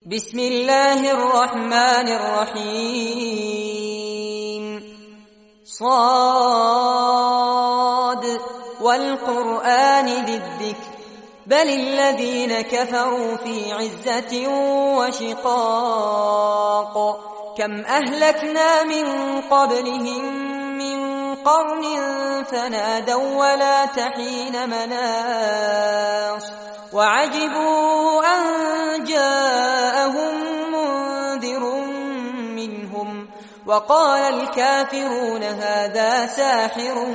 بسم الله الرحمن الرحيم صاد والقرآن ذي الذكر بل الذين كفروا في عزة وشقاق كم أهلكنا من قبلهم من قرن فنادوا ولا تحين مناص وعجبوا أن جاءهم منذر منهم وقال الكافرون هذا ساحر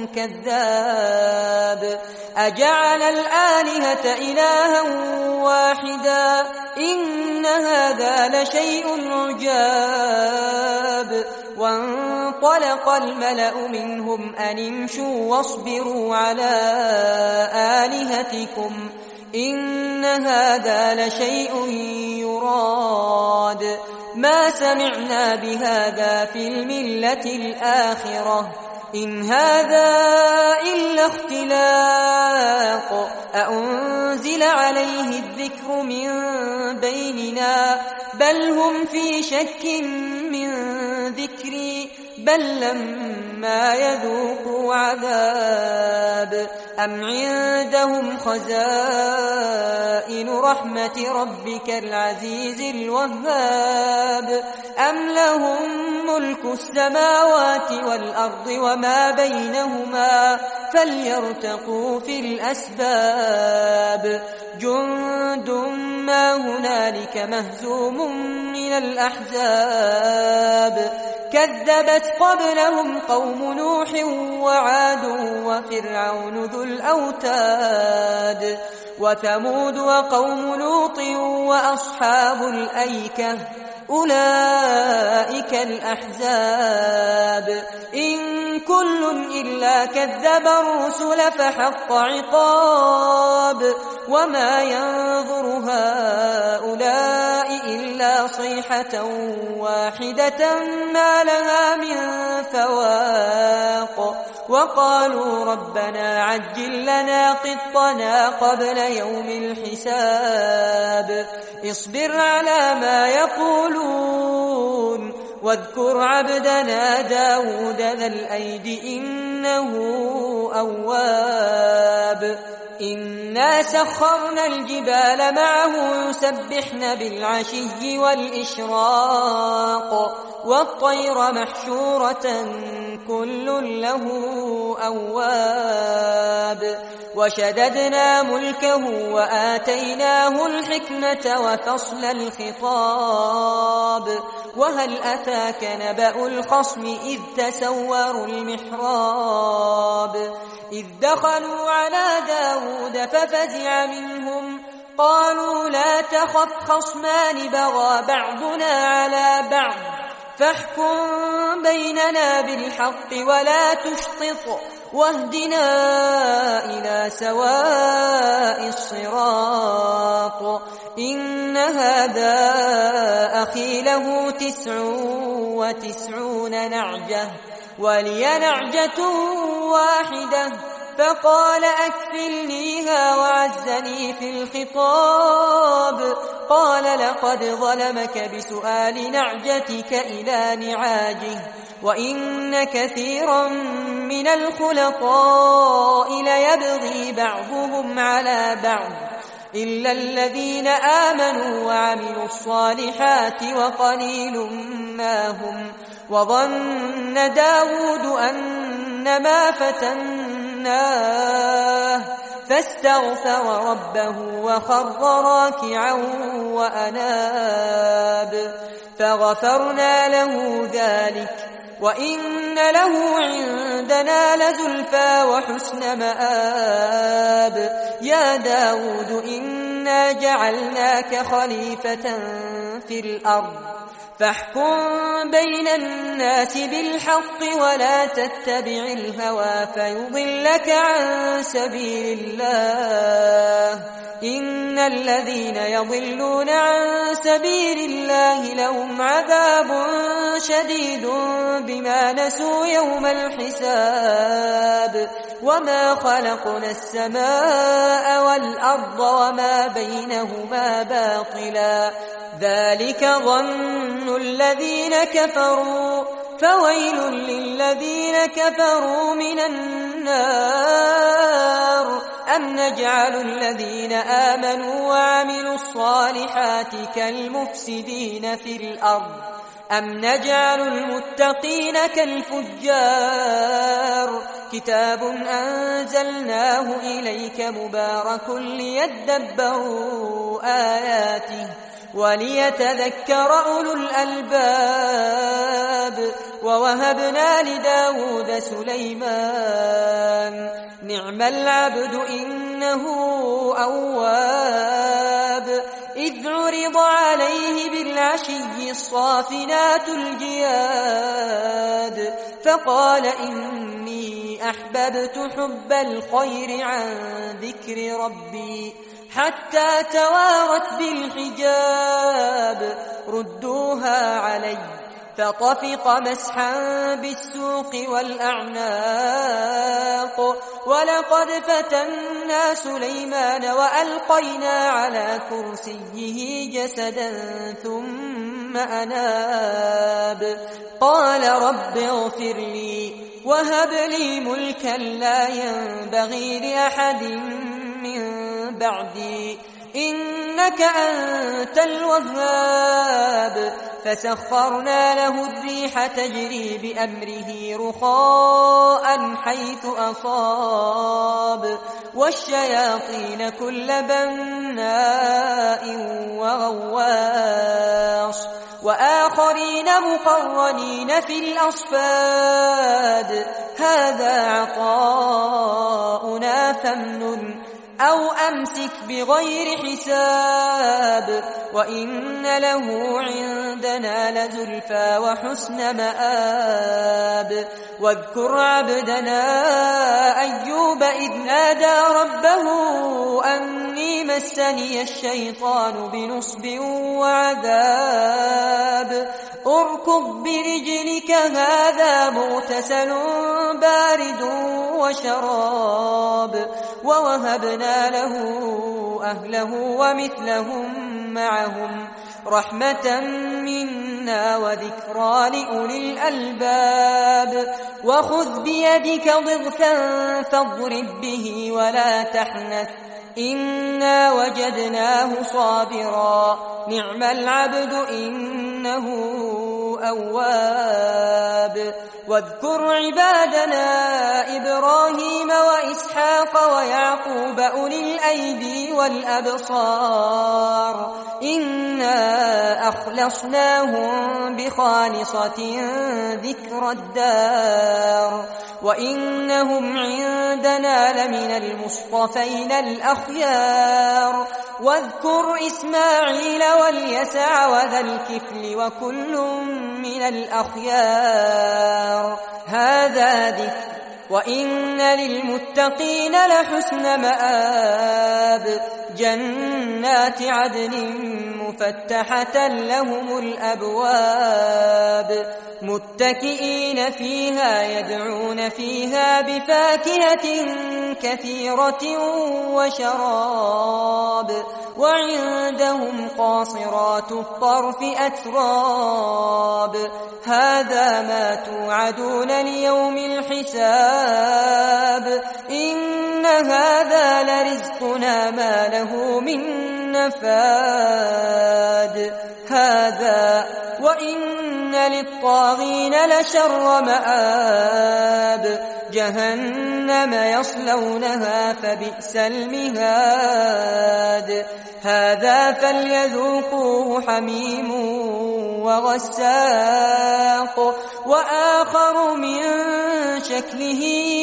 كذاب أجعل الآلهة إلها واحدا إن هذا لشيء عجاب وانطلق الملأ منهم أن امشوا واصبروا على آلهتكم إن هذا لشيء يراد ما سمعنا بهذا في الملة الآخرة إن هذا إلا اختلاق أأنزل عليه الذكر من بيننا بل هم في شك من ذكري بل لما يذوقوا عذاب أم عندهم خزائن رحمة ربك العزيز الوهاب أم لهم ملك السماوات والأرض وما بينهما فليرتقوا في الأسباب جند ما هنالك مهزوم من الأحزاب كذبت قبلهم قوم نوح وعاد وفرعون ذو الأوتاد وثمود وقوم لوط وأصحاب الأيكة أولئك الأحزاب إن كل إلا كذب الرسل فحق عقاب وما ينظر هؤلاء إلا صيحة واحدة ما لها من فواق وقالوا ربنا عجل لنا قطنا قبل يوم الحساب اصبر على ما يقولون واذكر عبدنا داود ذا الأيد إنه أواب إنا سخرنا الجبال معه يسبحن بالعشي والإشراق والطير محشورة كل له أواب وشددنا ملكه وآتيناه الحكمة وفصل الخطاب وهل أتاك نبأ الخصم إذ تسوروا المحراب إذ دخلوا على داود ففزع منهم قالوا لا تخف خصمان بغى بعضنا على بعض فاحكم بيننا بالحق ولا تشطط واهدنا إلى سواء الصراط إن هذا أخي له 99 نعجة ولي نعجة واحدة فقال أكفلنيها وعزني في الخطاب قال لقد ظلمك بسؤال نعجتك إلى نعاجه وإن كثيرا من الخلطاء ليبغي بعضهم على بعض إلا الذين آمنوا وعملوا الصالحات وقليل ما هم وظن داود أنما فتناه فاستغفر ربه وخر راكعا وأناب فغفرنا له ذلك وإن له عندنا لزلفى وحسن مآب يا داود إنا جعلناك خليفة في الأرض فاحكم بين الناس بالحق ولا تتبع الهوى فيضلك عن سبيل الله إن الذين يضلون عن سبيل الله لهم عذاب شديد بما نسوا يوم الحساب وما خلقنا السماء والأرض وما بينهما باطلا ذلك ظن الذين كفروا فويل للذين كفروا من النار أم نجعل الذين آمنوا وعملوا الصالحات كالمفسدين في الأرض أم نجعل المتقين كالفجار كتاب أنزلناه إليك مبارك ليدبروا آياته وليتذكر أولو الألباب ووهبنا لداود سليمان نعم العبد إنه أواب إذ عرض عليه بالعشي الصافنات الجياد فقال إني أحببت حب الخير عن ذكر ربي حتى توارت بالحجاب ردوها علي فطفق مسحا بالسوق والأعناق ولقد فتنا سليمان وألقينا على كرسيه جسدا ثم أناب قال رب اغفر لي وهب لي ملكا لا ينبغي لأحد من بعدي إنك أنت الوهاب فسخرنا له الريح تجري بأمره رخاء حيث أصاب والشياطين كل بناء وغواص وآخرين مقرنين في الأصفاد هذا عطاؤنا فامنن أو أمسك بغير حساب وإن له عندنا لزلفى وحسن مآب واذكر عبدنا أيوب إذ نادى ربه أني مسني الشيطان بنصب وعذاب اركض برجلك هذا مغتسل بارد وشراب ووهبنا له أهله ومثلهم معهم رحمة منا وذكرى لأولي الألباب وخذ بيدك ضغثا فاضرب به ولا تحنث إنا وجدناه صابرا نعم العبد إنه أواب واذكر عبادنا إبراهيم وإسحاق ويعقوب أولي الأيدي والأبصار إنا أخلصناهم بخالصة ذكر الدار وإنهم عندنا لمن المصطفين الأخيار واذكر إسماعيل واليسع وذا الكفل وكل من الأخيار هذا ذكر وإن للمتقين لحسن مآب جنات عدن مفتحة لهم الأبواب متكئين فيها يدعون فيها بفاكهة كثيرة وشراب وعندهم قاصرات الطرف أتراب هذا ما توعدون ليوم الحساب إن هذا لرزقنا ما له من نفاد هذا وإن للطاغين لشر مآب جهنم يصلونها فبئس المهاد هذا فليذوقوه حميم وغساق وآخر من شكله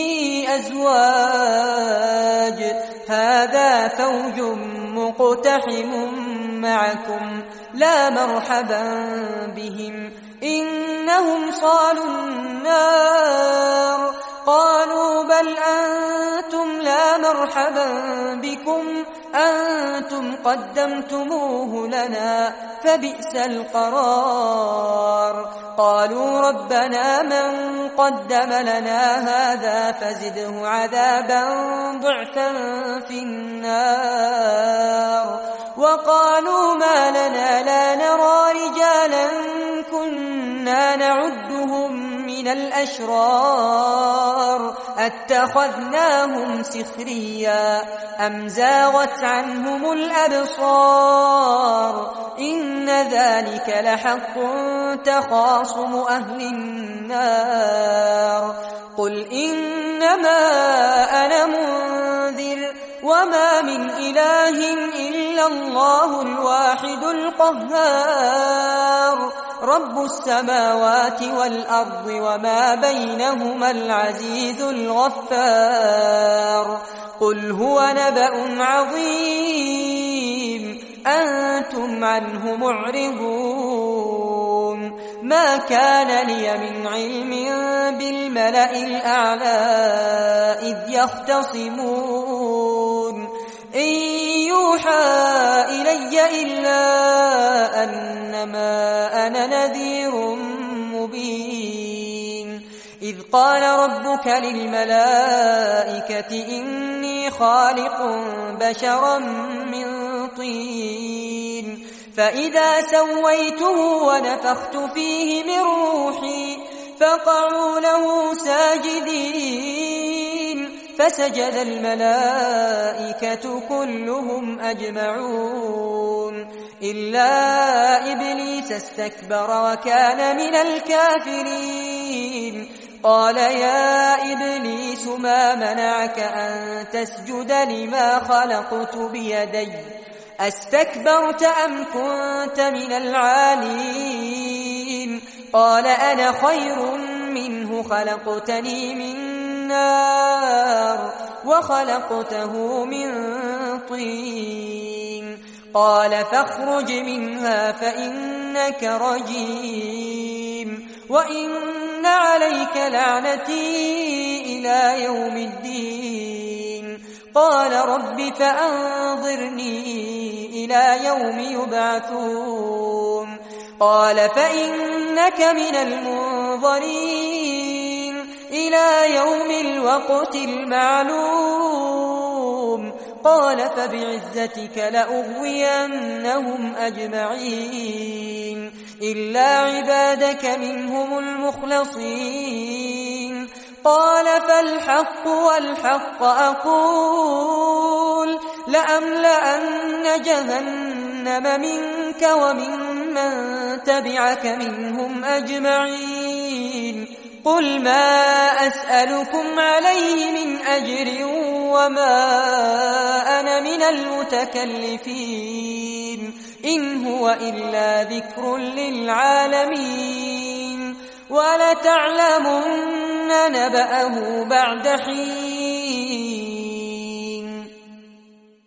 أزواج هذا فوج مقتحم معكم لا مرحبا بهم إنهم صالوا النار قالوا بل أنتم لا مرحبا بكم أنتم قدمتموه لنا فبئس القرار. قالوا ربنا من قدم لنا هذا فزده عذابا ضعفا في النار. وقالوا ما لنا لا نرى رجالا كنا نعدهم من الأشرار أتخذناهم سخريا أم زاغت عنهم الأبصار إن ذلك لحق تخاصم أهل النار. قل إنما أنا منذر وما من إله إلا الله الواحد القهار رب السماوات والأرض وما بينهما العزيز الغفار. قل هو نبأ عظيم أنتم عنه معرضون. ما كان لي من علم بالملأ الأعلى إذ يختصمون إن يوحى إلي إلا أنما أنا نذير مبين. إذ قال ربك للملائكة إني خالق بشرا من طين فإذا سويته ونفخت فيه من روحي فقعوا له ساجدين فسجد الملائكة كلهم أجمعون إلا إبليس استكبر وكان من الكافرين. قال يا إبليس ما منعك أن تسجد لما خلقت بيدي أستكبرت أم كنت من العالين؟ قال أنا خير منه خلقتني من نار وخلقته من طين. قال فاخرج منها فإنك رجيم وإن عليك لعنتي إلى يوم الدين. قال رب فأنظرني إلى يوم يبعثون. قال فإنك من المنظرين إلى يوم الوقت المعلوم. قال فبعزتك لأغوينهم أجمعين إلا عبادك منهم المخلصين. قال فالحق والحق أقول لأملأن جهنم منك وممن تبعك منهم أجمعين. قل ما أسألكم عليه من أجر وما أنا من المتكلفين إن هو إلا ذكر للعالمين ولتعلمن نبأه بعد حين.